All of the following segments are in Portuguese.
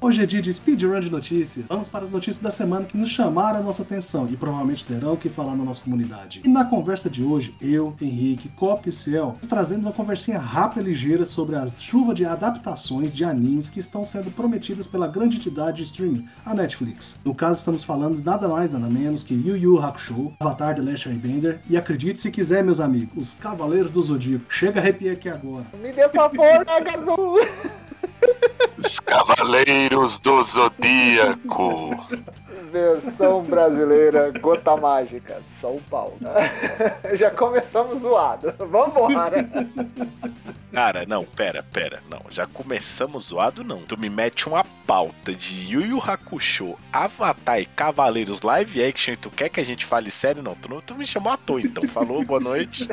Hoje é dia de speedrun de notícias. Vamos para as notícias da semana que nos chamaram a nossa atenção e provavelmente terão que falar na nossa comunidade. E na conversa de hoje, eu, Henrique, Cop e o Ciel, trazemos uma conversinha rápida e ligeira sobre a chuva de adaptações de animes que estão sendo prometidas pela grande entidade de streaming, a Netflix. No caso, estamos falando de nada mais, nada menos que Yu Yu Hakusho, Avatar The Last Airbender e acredite se quiser, meus amigos, os Cavaleiros do Zodíaco. Chega a arrepiar aqui agora. Me dê sua força, Gazu! Os Cavaleiros do Zodíaco. Versão brasileira, Gota Mágica, São Paulo. Já começamos zoado. Vambora. Cara, não, pera, não. Já começamos zoado, não. Tu me mete uma pauta de Yu Yu Hakusho, Avatar e Cavaleiros live action e tu quer que a gente fale sério? Não, tu me chamou à toa, então. Falou, boa noite.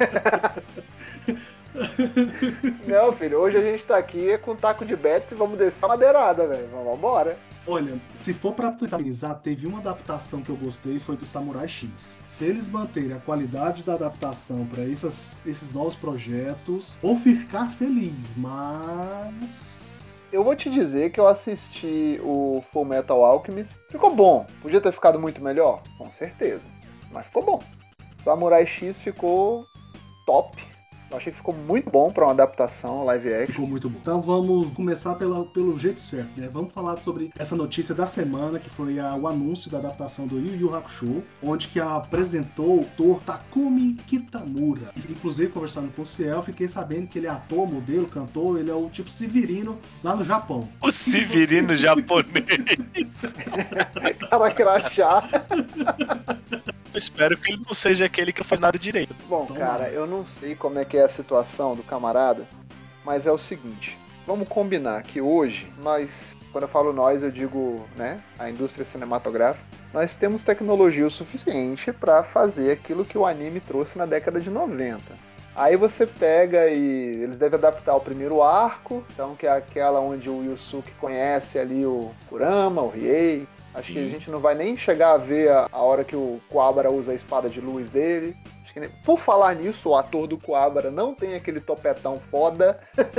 Não, filho, hoje a gente tá aqui com um taco de bets e vamos descer a madeirada, velho. Vambora. Olha, se for pra analisar, teve uma adaptação que eu gostei, foi do Samurai X. Se eles manterem a qualidade da adaptação pra esses novos projetos, vou ficar feliz, mas... Eu vou te dizer que eu assisti o Full Metal Alchemist. Ficou bom. Podia ter ficado muito melhor? Com certeza. Mas ficou bom. Samurai X ficou top. Eu achei que ficou muito bom pra uma adaptação live action. Ficou muito bom. Então vamos começar pelo jeito certo, né? Vamos falar sobre essa notícia da semana, que foi o anúncio da adaptação do Yu Yu Hakusho, onde que apresentou o ator Takumi Kitamura. Inclusive, conversando com o Ciel, fiquei sabendo que ele é ator, modelo, cantor, ele é o tipo Severino lá no Japão. O Severino japonês. Cara crachá. Eu espero que ele não seja aquele que não faz nada direito. Bom, cara, eu não sei como é que é a situação do camarada, mas é o seguinte, vamos combinar que hoje nós, quando eu falo nós, eu digo, né, a indústria cinematográfica, nós temos tecnologia o suficiente para fazer aquilo que o anime trouxe na década de 90. Aí você pega e eles devem adaptar o primeiro arco, então que é aquela onde o Yusuke conhece ali o Kurama, o Riei. Acho que a gente não vai nem chegar a ver a hora que o Kuwabara usa a espada de luz dele. Acho que nem... Por falar nisso, o ator do Kuwabara não tem aquele topetão foda.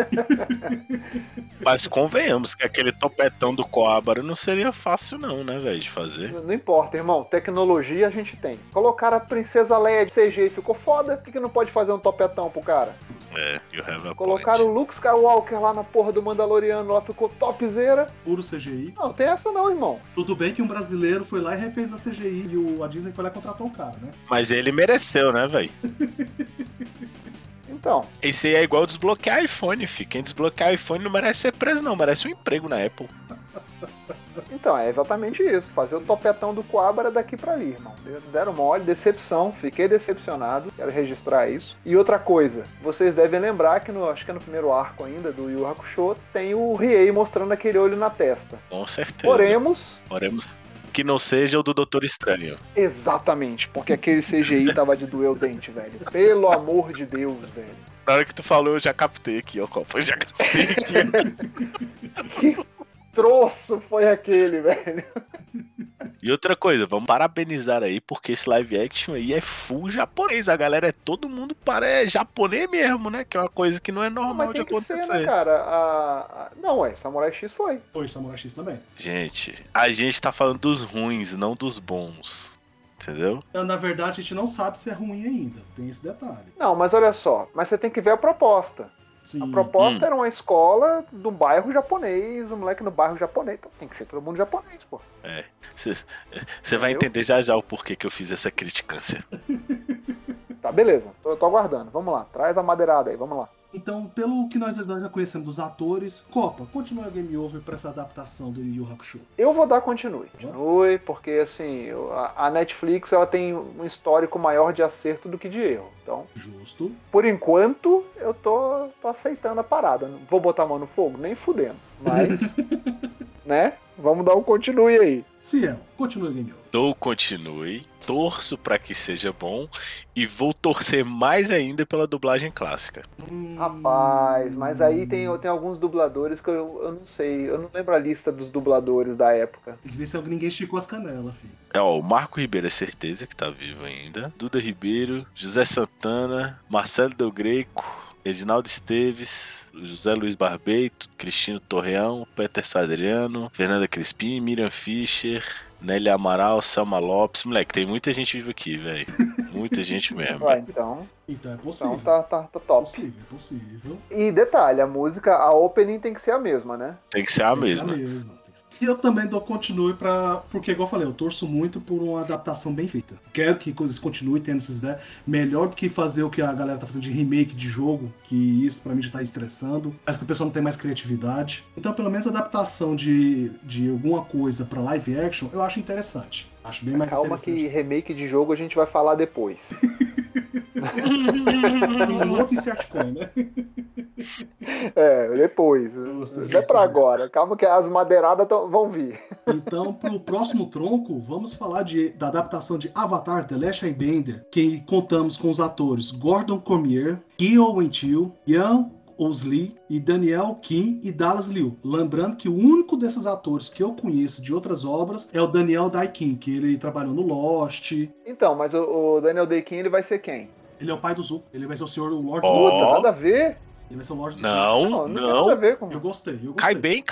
Mas convenhamos que aquele topetão do Kuwabara não seria fácil não, né, velho, de fazer. Não importa, irmão. Tecnologia a gente tem. Colocaram a Princesa Leia de CG e ficou foda. Por que não pode fazer um topetão pro cara? É, you have a Colocaram o Luke Skywalker lá na porra do Mandaloriano, lá ficou topzera. Puro CGI. Não, tem essa não, irmão. Tudo bem que um brasileiro foi lá e refez a CGI e a Disney foi lá e contratou o cara, né? Mas ele mereceu, né, velho? Então. Esse aí é igual desbloquear iPhone, fi. Quem desbloquear iPhone não merece ser preso, não. Merece um emprego na Apple. Então, é exatamente isso. Fazer o topetão do Kuwabara daqui pra ali, irmão. Deram mole, decepção. Fiquei decepcionado. Quero registrar isso. E outra coisa. Vocês devem lembrar que, acho que é no primeiro arco ainda do Yu Yu Hakusho, tem o Riei mostrando aquele olho na testa. Com certeza. Oremos que não seja o do Doutor Estranho. Exatamente. Porque aquele CGI tava de doer o dente, velho. Pelo amor de Deus, velho. Na hora que tu falou, eu já captei aqui, ó. Eu já captei aqui. Que troço foi aquele, velho? E outra coisa, vamos parabenizar aí, porque esse live action aí é full japonês. A galera todo mundo é japonês mesmo, né? Que é uma coisa que não é normal de acontecer. Ser, né, cara? Não, Samurai X foi. Foi, Samurai X também. Gente, a gente tá falando dos ruins, não dos bons. Entendeu? Na verdade, a gente não sabe se é ruim ainda. Tem esse detalhe. Não, mas olha só. Mas você tem que ver a proposta. Sim. A proposta era uma escola do bairro japonês, um moleque no bairro japonês. Então tem que ser todo mundo japonês, pô. É. Você vai entender já o porquê que eu fiz essa criticância. Tá, beleza. Tô aguardando. Vamos lá. Traz a madeirada aí, vamos lá. Então, pelo que nós já conhecemos dos atores, Copa, continua a Game Over pra essa adaptação do Yu Yu Hakusho. Eu vou dar continue. Continue, porque assim, a Netflix ela tem um histórico maior de acerto do que de erro. Então, justo. Por enquanto, eu tô aceitando a parada. Não vou botar a mão no fogo? Nem fudendo. Mas, né? Vamos dar um continue aí. Ciel, continue a Game Over. Dou continue, torço pra que seja bom e vou torcer mais ainda pela dublagem clássica. Rapaz, mas aí tem alguns dubladores que eu não sei, eu não lembro a lista dos dubladores da época. Tem que ver se ninguém esticou as canelas, filho. O Marco Ribeiro é certeza que tá vivo ainda, Duda Ribeiro, José Santana, Marcelo Del Greco, Edinaldo Esteves, José Luiz Barbeito, Cristino Torreão, Peter Sadriano, Fernanda Crispim, Miriam Fischer, Nélia Amaral, Selma Lopes. Moleque, tem muita gente viva aqui, velho. Muita gente mesmo. Ué, então Então é possível. tá top. É possível. E detalhe, a música, a opening tem que ser a mesma, né? Tem que ser a Tem que ser mesma. E eu também dou continue porque, igual eu falei, eu torço muito por uma adaptação bem feita. Quero que eles continuem tendo essas ideias. Melhor do que fazer o que a galera tá fazendo de remake de jogo, que isso pra mim já tá estressando. Parece que o pessoal não tem mais criatividade. Então, pelo menos a adaptação de alguma coisa pra live action, eu acho interessante. Acho bem mais Calma interessante. que remake de jogo a gente vai falar depois. Em um outro insert coin, né? Depois. Não é pra agora. Calma que as madeiradas vão vir. Então, pro próximo tronco, vamos falar da adaptação de Avatar The Last Airbender, que contamos com os atores Gordon Cormier, Keo Wen-chil, Ian Ousley e Daniel Kim e Dallas Liu. Lembrando que o único desses atores que eu conheço de outras obras é o Daniel Dae-Kim, que ele trabalhou no Lost. Então, mas o Daniel Dae-Kim, ele vai ser quem? Ele é o pai do Zuko. Ele vai ser o senhor Lord Oh. do Nada a ver. Ele vai ser o Lord do Não, tem nada a ver com... Eu gostei. Cai bem.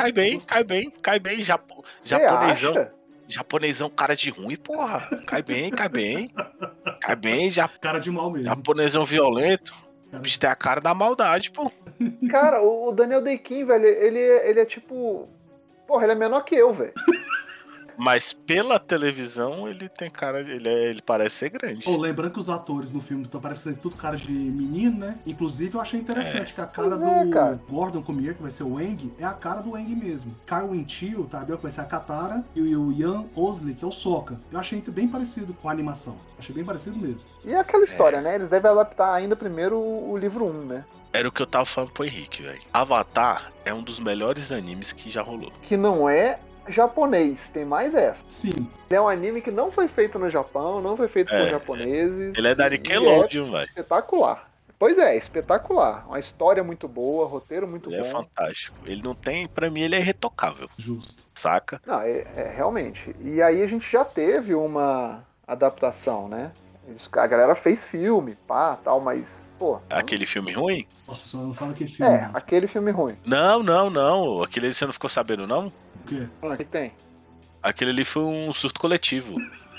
Você Japonesão. acha? Japonesão, cara de ruim, porra. Cai bem. Cai bem, Cara de mal mesmo. japonesão violento. O bicho tem a cara da maldade, pô. Cara, o Daniel Dae-Kim, velho, ele é tipo... Porra, ele é menor que eu, velho. Mas pela televisão, ele tem cara. Ele parece ser grande. Oh, lembrando que os atores no filme estão parecendo tudo cara de menino, né? Inclusive, eu achei interessante que a cara do Gordon Cormier, que vai ser o Aang, é a cara do Aang mesmo. Kyle Wen-chil, tá? Que vai ser a Katara, e o Ian Ousley, que é o Sokka. Eu achei bem parecido com a animação. Achei bem parecido mesmo. E aquela história, né? Eles devem adaptar ainda primeiro o livro 1, né? Era o que eu tava falando pro Henrique, velho. Avatar é um dos melhores animes que já rolou. Que não é japonês, tem mais essa. Sim. Ele é um anime que não foi feito no Japão, não foi feito por japoneses. Ele é da Nickelodeon, velho. Espetacular. Pois é, espetacular. Uma história muito boa, roteiro muito Ele bom. é fantástico. Ele não tem, pra mim, ele é irretocável. Justo. Saca? Não, realmente. E aí a gente já teve uma adaptação, né? A galera fez filme, pá, tal, mas, pô... Aquele filme ruim? Nossa, só não fala aquele filme. Não. Aquele filme ruim. Não. Aquele você não ficou sabendo, não? O quê? O que tem? Aquele ali foi um surto coletivo.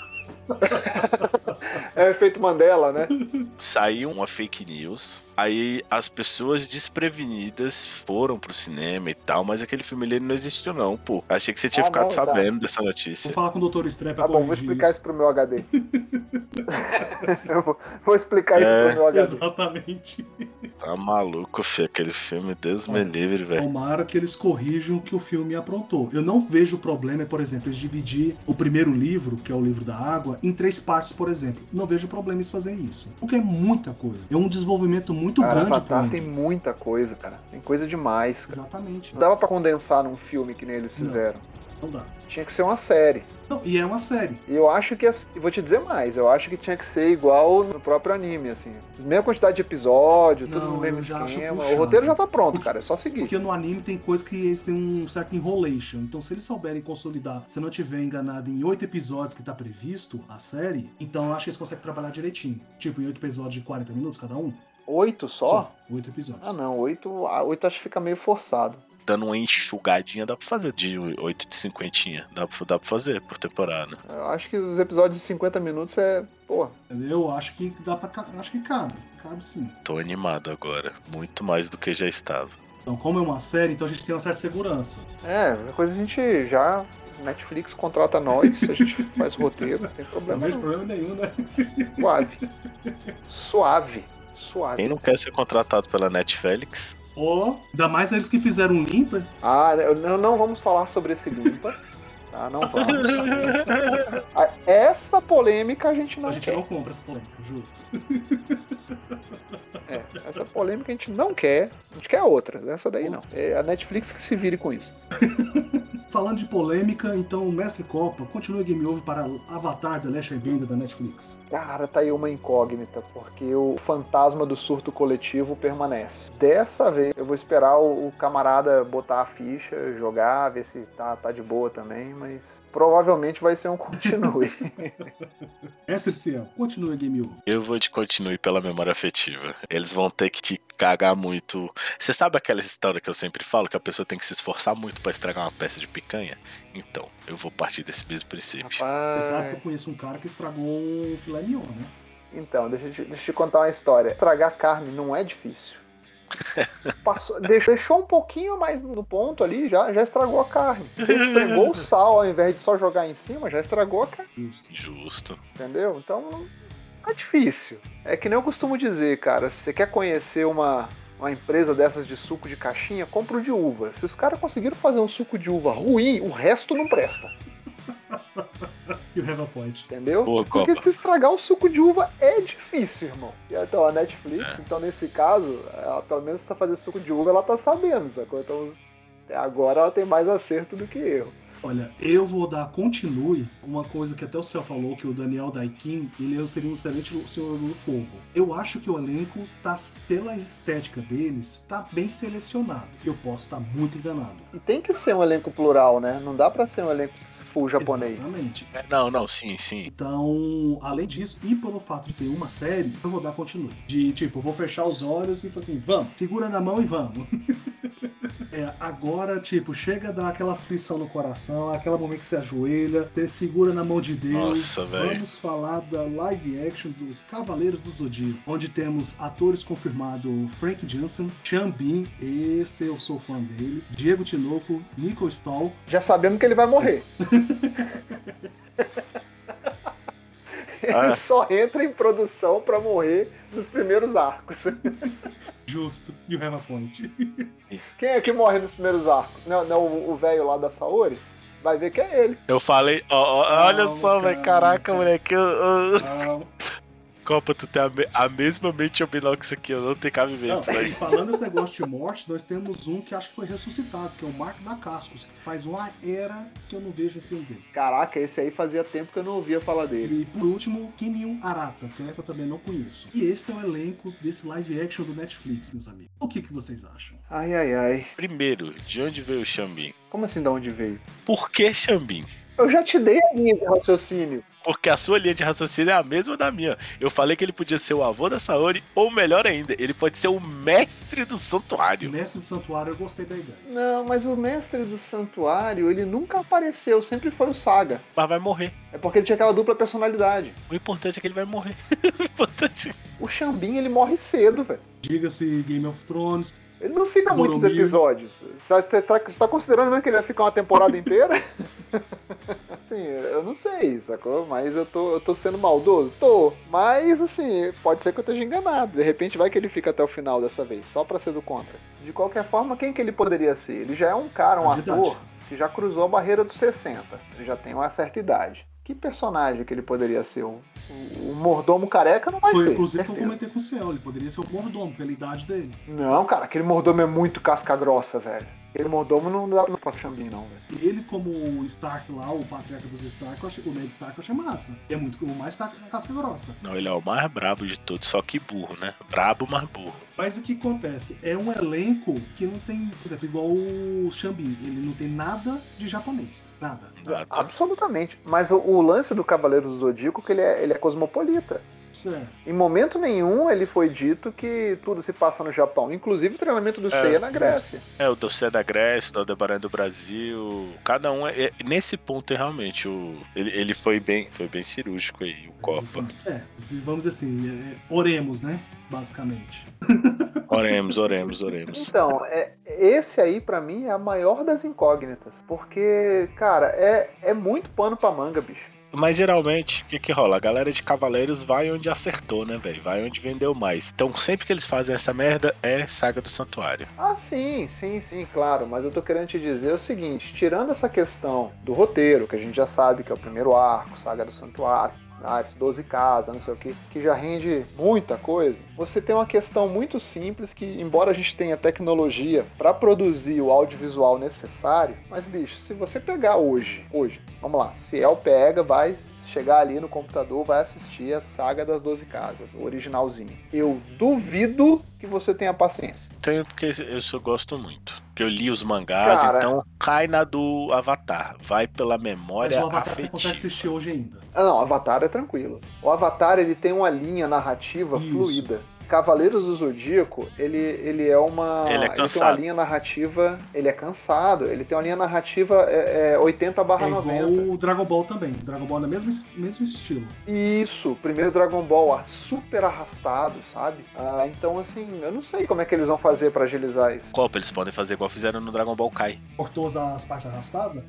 É o efeito Mandela, né? Saiu uma fake news, aí as pessoas desprevenidas foram pro cinema e tal, mas aquele filme ali não existiu não, pô. Achei que você tinha ficado sabendo dessa notícia. Vou falar com o Dr. Estranho pra Tá bom, vou explicar isso pro meu HD. Eu vou explicar isso pro meu HD. Exatamente. Tá maluco, filho, aquele filme, Deus me livre, velho. Tomara que eles corrijam o que o filme aprontou. Eu não vejo problema, por exemplo, eles dividir o primeiro livro, que é o livro da água, em 3 partes, por exemplo. Não vejo problema em fazer isso. Porque é muita coisa. É um desenvolvimento muito grande. Avatar tem muita coisa, cara. Tem coisa demais, cara. Exatamente. Não dava pra condensar num filme que nem eles fizeram. Não dá. Tinha que ser uma série. Não, e é uma série. E eu acho que, e vou te dizer mais, eu acho que tinha que ser igual no próprio anime, assim. Mesma quantidade de episódio, tudo no mesmo esquema. O roteiro já tá pronto, cara, é só seguir. Porque no anime tem coisa que eles têm um certo enrolation. Então, se eles souberem consolidar, se eu não tiver enganado, em 8 episódios que tá previsto a série, então eu acho que eles conseguem trabalhar direitinho. Tipo, em 8 episódios de 40 minutos cada um. 8 só? 8 episódios. Ah, não, 8 acho que fica meio forçado. Dando uma enxugadinha, dá pra fazer de 8 de 50. Dá pra fazer por temporada. Eu acho que os episódios de 50 minutos é... Porra. Eu acho que dá pra... Acho que cabe. Cabe sim. Tô animado agora. Muito mais do que já estava. Então, como é uma série, então a gente tem uma certa segurança. A coisa a gente já... Netflix contrata nós, a gente faz o roteiro, não tem problema. Não vejo problema nenhum, né? Suave. Quem não quer ser contratado pela Netflix? Ainda mais eles que fizeram um limpa. Não vamos falar sobre esse limpa. Tá, não vamos. Essa polêmica a gente não quer. A gente não compra essa polêmica, justo. Essa polêmica a gente não quer. A gente quer outras, essa daí não. É a Netflix que se vire com isso. Falando de polêmica, então, Mestre Copa, continua Game Over para Avatar The Last Airbender da Netflix. Cara, tá aí uma incógnita, porque o fantasma do surto coletivo permanece. Dessa vez, eu vou esperar o camarada botar a ficha, jogar, ver se tá de boa também, mas provavelmente vai ser um continue. Mestre Ciel, continua Game Over. Eu vou de continue pela memória afetiva. Eles vão ter que cagar muito. Você sabe aquela história que eu sempre falo, que a pessoa tem que se esforçar muito pra estragar uma peça de picanha? Então, eu vou partir desse mesmo princípio. Você sabe que Rapaz, eu conheço um cara que estragou um filé mignon, né? então, deixa eu te contar uma história. Estragar carne não é difícil. Deixou um pouquinho mais no ponto ali, já estragou a carne. Você esfregou o sal ao invés de só jogar em cima, já estragou a carne. Justo. Entendeu? Então, não é difícil. É que nem eu costumo dizer, cara, se você quer conhecer uma empresa dessas de suco de caixinha, compra o de uva. Se os caras conseguiram fazer um suco de uva ruim, o resto não presta. E o Have a Point. Entendeu? Boa, Porque Copa. se estragar o suco de uva é difícil, irmão. E então a Netflix, então nesse caso, ela, pelo menos se fazer suco de uva, ela tá sabendo, sacou? Então até agora ela tem mais acerto do que erro. Olha, eu vou dar continue uma coisa que até o Céu falou, que o Daniel Daikin, ele seria um excelente Senhor do Fogo. Eu acho que o elenco, pela estética deles, tá bem selecionado. Eu posso estar muito enganado. E tem que ser um elenco plural, né? Não dá pra ser um elenco full japonês. Exatamente. Não, sim. Então, além disso, e pelo fato de ser uma série, eu vou dar continue. De tipo, eu vou fechar os olhos e falar assim, vamos, segura na mão e vamos. Agora, tipo, chega a dar aquela aflição no coração, aquela momento que você ajoelha, você segura na mão de Deus. Nossa, velho. Vamos falar da live action do Cavaleiros do Zodíaco, onde temos atores confirmados Frank Johnson, Sean Bean, esse eu sou fã dele, Diego Tinoco, Nico Stahl. Já sabemos que ele vai morrer. Ele só entra em produção pra morrer nos primeiros arcos. Justo, e o Have a Point. Quem é que morre nos primeiros arcos? Não o velho lá da Saori? Vai ver que é ele. Eu falei, olha Calma, só, velho, caraca, calma. moleque. Calma. Copa, tu tem a mesma mente obnox aqui, eu não tenho cabimento, Não, e velho. falando desse negócio de morte, nós temos um que acho que foi ressuscitado, que é o Mark da Cascos, que faz uma era que eu não vejo o filme dele. Caraca, esse aí fazia tempo que eu não ouvia falar dele. E por último, Kim Arata, que essa também não conheço. E esse é o elenco desse live action do Netflix, meus amigos. O que vocês acham? Ai. Primeiro, de onde veio o Xambin? Como assim, de onde veio? Por que Xambin? Eu já te dei a linha de raciocínio. Porque a sua linha de raciocínio é a mesma da minha. Eu falei que ele podia ser o avô da Saori, ou melhor ainda, ele pode ser o mestre do O santuário. Mestre do Santuário, eu gostei da ideia. Não, mas o mestre do santuário, ele nunca apareceu, sempre foi o Saga. Mas vai morrer. É porque ele tinha aquela dupla personalidade. O importante é que ele vai morrer. O importante... O Xambin, ele morre cedo, velho. Diga-se Game of Thrones. Ele não fica muitos Boromir. episódios. Você tá considerando mesmo que ele vai ficar uma temporada inteira? Assim, eu não sei, sacou? Mas eu tô sendo maldoso? Tô. Mas, assim, pode ser que eu esteja enganado. De repente vai que ele fica até o final dessa vez, só pra ser do contra. De qualquer forma, quem que ele poderia ser? Ele já é um cara, um ator, que já cruzou a barreira dos 60. Ele já tem uma certa idade. Que personagem que ele poderia ser? O mordomo careca não vai Foi ser. inclusive que eu certeza. comentei com o Ciel, ele poderia ser o mordomo, pela idade dele. Não, cara, aquele mordomo é muito casca grossa, velho. Aquele mordomo não dá pra Xambin, não, velho. Ele, como o Stark lá, o patriarca dos Stark, o Ned Stark, eu achei massa. É muito o mais casca grossa. Não, ele é o mais brabo de todos, só que burro, né? Brabo, mas burro. Mas o que acontece? É um elenco que não tem, por exemplo, igual o Xambin, ele não tem nada de japonês. Nada. Nada. Absolutamente. Mas o lance do Cavaleiro do Zodíaco é que ele é cosmopolita. Certo. Em momento nenhum ele foi dito que tudo se passa no Japão. Inclusive o treinamento do Seiya na Grécia. É, o Doce da Grécia, o do Aldebaran do Brasil. Cada um nesse ponto realmente. Ele foi bem cirúrgico aí, o Copa. Vamos dizer assim, oremos, né? Basicamente. Oremos. Então, esse aí pra mim é a maior das incógnitas. Porque, cara, é muito pano pra manga, bicho. Mas geralmente, o que rola? A galera de Cavaleiros vai onde acertou, né, velho? Vai onde vendeu mais. Então sempre que eles fazem essa merda, é Saga do Santuário. Ah, sim, claro. Mas eu tô querendo te dizer o seguinte, tirando essa questão do roteiro, que a gente já sabe que é o primeiro arco, Saga do Santuário, As 12 casas, não sei o que já rende muita coisa. Você tem uma questão muito simples que, embora a gente tenha tecnologia para produzir o audiovisual necessário, mas, bicho, se você pegar hoje, vamos lá, Ciel pega, vai chegar ali no computador, vai assistir a Saga das 12 Casas, o originalzinho. Eu duvido que você tenha paciência. Tenho, porque eu só gosto muito. Porque eu li os mangás, Cara, então cai na do Avatar. Vai pela Mas memória o Avatar você afetiva. consegue assistir hoje ainda. não, Avatar é tranquilo. O Avatar, ele tem uma linha narrativa Isso. fluida. Cavaleiros do Zodíaco, ele é uma... Ele é Ele tem uma cansado. linha narrativa... Ele é cansado. Ele tem uma linha narrativa 80/90. É igual o Dragon Ball também. Dragon Ball é o mesmo estilo. Isso, primeiro Dragon Ball super arrastado, sabe? Então, assim, eu não sei como é que eles vão fazer pra agilizar isso. Copa, eles podem fazer igual fizeram no Dragon Ball Kai. Cortou as partes arrastadas?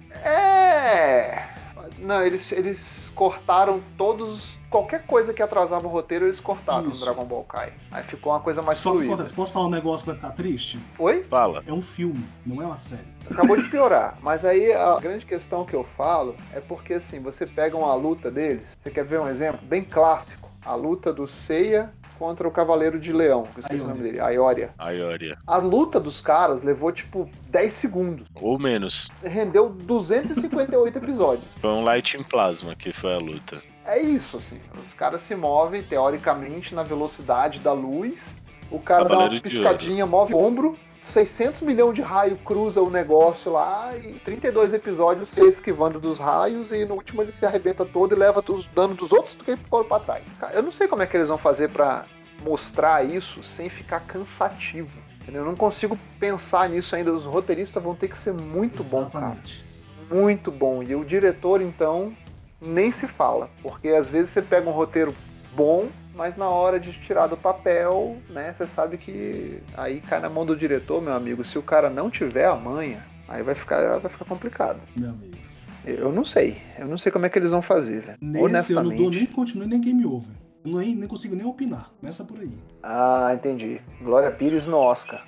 Não, eles cortaram todos... Qualquer coisa que atrasava o roteiro, eles cortaram Isso. no Dragon Ball Kai. Aí ficou uma coisa mais Só que fluida. acontece, posso falar um negócio que vai ficar triste? Oi? Fala. É um filme, não é uma série. Acabou de piorar. Mas aí a grande questão que eu falo é porque, assim, você pega uma luta deles... Você quer ver um exemplo bem clássico? A luta do Seiya contra o Cavaleiro de Leão. Eu esqueci o nome dele. Aioria. Aioria. A luta dos caras levou, tipo, 10 segundos. Ou menos. Rendeu 258 episódios. Foi um Light in Plasma que foi a luta. É isso, assim. Os caras se movem, teoricamente, na velocidade da luz. O cara dá uma Cavaleiro de piscadinha, move o ombro. 600 milhões de raios cruza o negócio lá. E 32 episódios se esquivando dos raios. E no último ele se arrebenta todo e leva os danos dos outros do que foram pra trás. Cara, eu não sei como é que eles vão fazer pra mostrar isso sem ficar cansativo. Eu não consigo pensar nisso ainda. Os roteiristas vão ter que ser muito bom, cara. Exatamente. Muito bom. E o diretor, então, nem se fala. Porque às vezes você pega um roteiro bom, mas na hora de tirar do papel, né, você sabe que aí cai na mão do diretor, meu amigo. Se o cara não tiver a manha, aí vai ficar complicado. Meus amigos. Eu não sei como é que eles vão fazer, velho. Nesse eu não dou nem Honestamente. continue nem game over. Eu nem consigo nem opinar. Começa por aí. Entendi. Glória Pires no Oscar.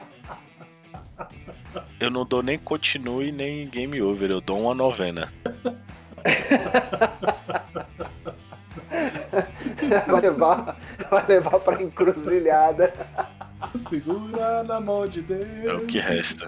Eu não dou nem continue nem game over, eu dou uma novena. vai levar pra encruzilhada. Segura na mão de Deus. É o que resta.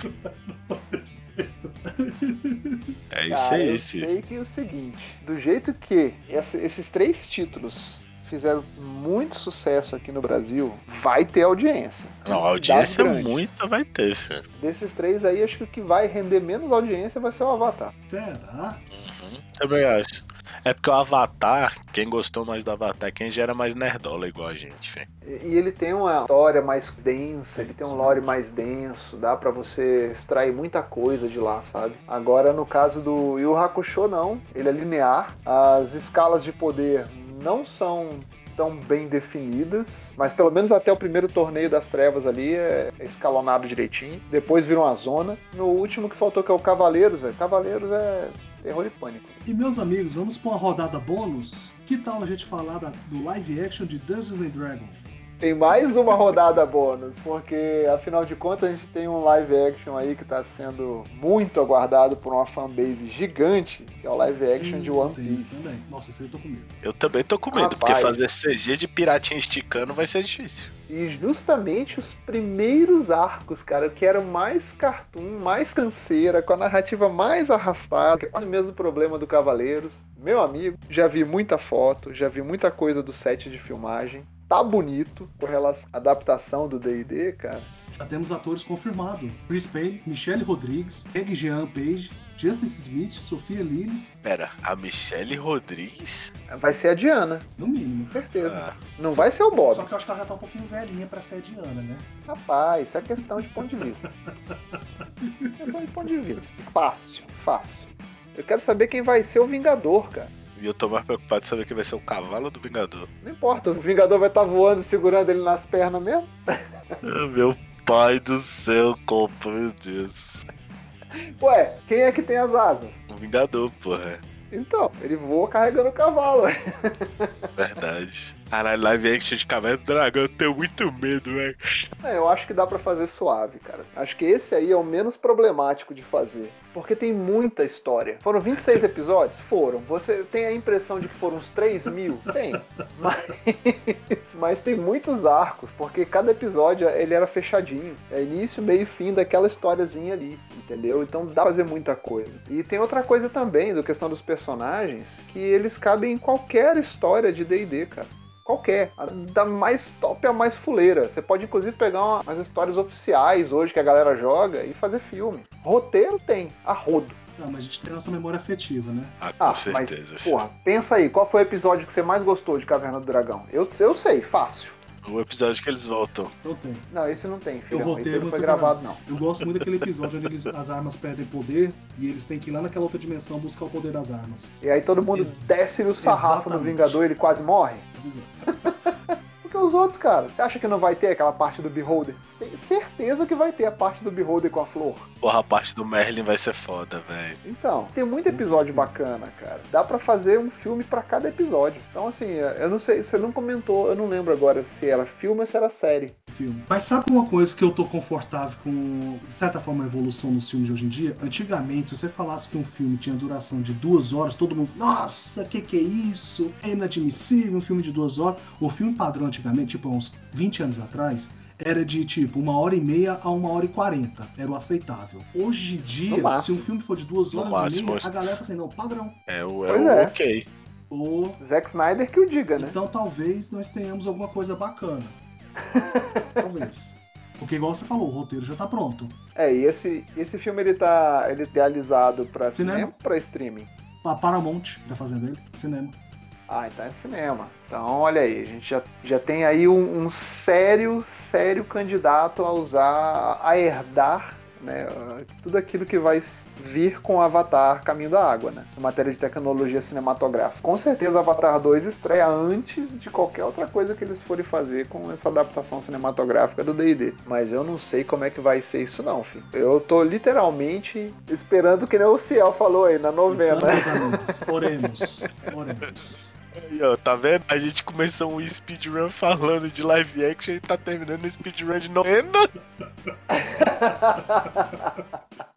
É isso Cara, aí, eu filho. sei que é o seguinte, do jeito que esses 3 títulos fizeram muito sucesso aqui no Brasil, vai ter audiência. Não, a audiência grande. muita vai ter, filho. Desses 3 aí, acho que o que vai render menos audiência vai ser o Avatar. Será? Também acho. É porque o Avatar, quem gostou mais do Avatar, quem já era mais nerdola igual a gente, filho. E ele tem uma história mais densa, ele tem um lore mais denso, dá pra você extrair muita coisa de lá, sabe? Agora, no caso do Yu Yu Hakusho, não. Ele é linear, as escalas de poder não são tão bem definidas, mas pelo menos até o primeiro torneio das trevas ali é escalonado direitinho. Depois vira uma zona. No último que faltou, que é o Cavaleiros, velho. Cavaleiros é terror e pânico. E meus amigos, vamos pra uma rodada bônus? Que tal a gente falar do live action de Dungeons and Dragons? Tem mais uma rodada bônus, porque afinal de contas a gente tem um live action aí que está sendo muito aguardado por uma fanbase gigante, que é o live action de One Tem isso Piece. também. Nossa, isso aí eu tô com medo. Eu também tô com medo, porque Rapaz. fazer CG de piratinha esticando vai ser difícil. E justamente os primeiros arcos, cara, que eram mais cartoon, mais canseira, com a narrativa mais arrastada, que é quase o mesmo problema do Cavaleiros. Meu amigo, já vi muita foto, já vi muita coisa do set de filmagem. Tá bonito com relação à adaptação do D&D, cara. Já temos atores confirmados. Chris Payne, Michelle Rodrigues, Peg Jean Page, Justice Smith, Sofia Lillis, Pera, a Michelle Rodrigues? Vai ser a Diana, no mínimo. com certeza. Ah, Não vai ser o Bob. Só que eu acho que ela já tá um pouquinho velhinha pra ser a Diana, né? Rapaz, isso é questão de ponto de vista. Questão de ponto de vista. Fácil, fácil. Eu quero saber quem vai ser o Vingador, cara. e eu tô mais preocupado de saber quem vai ser o cavalo do Vingador. Não importa, o Vingador vai estar voando, segurando ele nas pernas mesmo. Ah, meu pai do céu, Copa, meu Deus. Ué, quem é que tem as asas? O Vingador, porra. Então, ele voa carregando o cavalo. Verdade. Caralho, live action de Caverna do Dragão, eu tenho muito medo, velho. Eu acho que dá pra fazer suave, cara. Acho que esse aí é o menos problemático de fazer. Porque tem muita história. Foram 26 episódios? Foram. Você tem a impressão de que foram uns 3.000? Tem. Mas tem muitos arcos, porque cada episódio ele era fechadinho. É início, meio e fim daquela historiazinha ali, entendeu? Então dá pra fazer muita coisa. E tem outra coisa também, do questão dos personagens, que eles cabem em qualquer história de D&D, cara. Qualquer. Da mais top à mais fuleira. Você pode, inclusive, pegar umas histórias oficiais hoje que a galera joga e fazer filme. Roteiro tem, a rodo. Não, mas a gente tem a nossa memória afetiva, né? Com certeza. Mas, porra, pensa aí, qual foi o episódio que você mais gostou de Caverna do Dragão? Eu sei, fácil. O episódio que eles voltam. Eu tenho. Não, esse não tem, filho. O roteiro esse não foi gravado, não. Eu gosto muito daquele episódio onde as armas perdem poder e eles têm que ir lá naquela outra dimensão buscar o poder das armas. E aí todo mundo desce no sarrafo no Vingador e ele quase morre. Porque os outros, cara, você acha que não vai ter aquela parte do Beholder? Tenho certeza que vai ter a parte do Beholder com a flor. Porra, a parte do Merlin vai ser foda, velho. Então, tem muito episódio bacana, cara. Dá pra fazer um filme pra cada episódio. Então, assim, eu não sei, você não comentou, eu não lembro agora se era filme ou se era série. Filme. Mas sabe uma coisa que eu tô confortável com, de certa forma, a evolução nos filmes de hoje em dia? Antigamente, se você falasse que um filme tinha duração de 2 horas, todo mundo, nossa, que é isso? É inadmissível um filme de 2 horas. O filme padrão antigamente, tipo, há uns 20 anos atrás, era de tipo 1h30 a 1h40. Era o aceitável. Hoje em dia, se um filme for de 2 horas e meia, a galera fala assim, não, padrão. É o é. ok. Zack Snyder que o diga, né? Então talvez nós tenhamos alguma coisa bacana. Talvez. Porque igual você falou, o roteiro já tá pronto. E esse filme ele é idealizado pra cinema ou pra streaming? A Paramount tá fazendo ele, cinema. Então é cinema. Então, olha aí, a gente já tem aí um sério candidato a usar, a herdar, né, tudo aquilo que vai vir com Avatar Caminho da Água, né, em matéria de tecnologia cinematográfica. Com certeza Avatar 2 estreia antes de qualquer outra coisa que eles forem fazer com essa adaptação cinematográfica do D&D. Mas eu não sei como é que vai ser isso não, filho. Eu tô literalmente esperando que nem o Ciel falou aí na novena. Então, meus amigos, oremos. Aí, ó, tá vendo? A gente começou um speedrun falando de live action e tá terminando o speedrun de novena.